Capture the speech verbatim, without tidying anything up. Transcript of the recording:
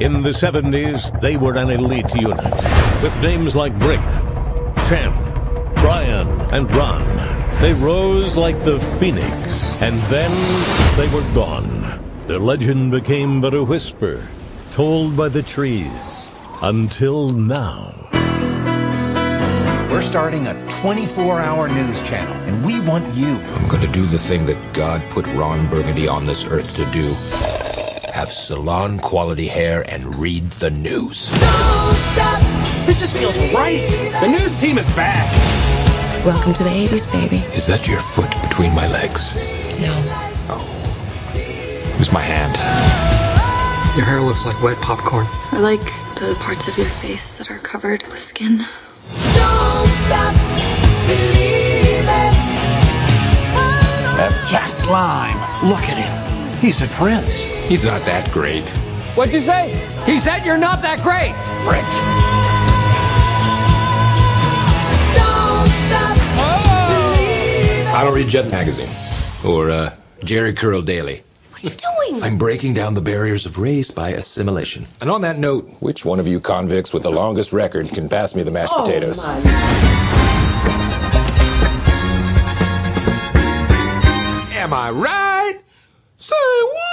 In the seventies, they were an elite unit, with names like Brick, Champ, Brian, and Ron. They rose like the phoenix, and then they were gone. Their legend became but a whisper, told by the trees, until now. We're starting a twenty-four hour news channel, and we want you. I'm gonna do the thing that God put Ron Burgundy on this earth to do. Have salon-quality hair and read the news. Don't stop. This just feels right. The news team is back. Welcome to the eighties, baby. Is that your foot between my legs? No. Oh. It was my hand. Your hair looks like wet popcorn. I like the parts of your face that are covered with skin. Don't stop believing. That's Jack Lime. Look at him. He's a prince. He's not that great. What'd you say? He said you're not that great. Brick. Don't stop believing. I don't read Jet Magazine. Or, uh, Jerry Curl Daily. What are you doing? I'm breaking down the barriers of race by assimilation. And on that note, which one of you convicts with the longest record can pass me the mashed Oh, potatoes? my. Am I right? Say what?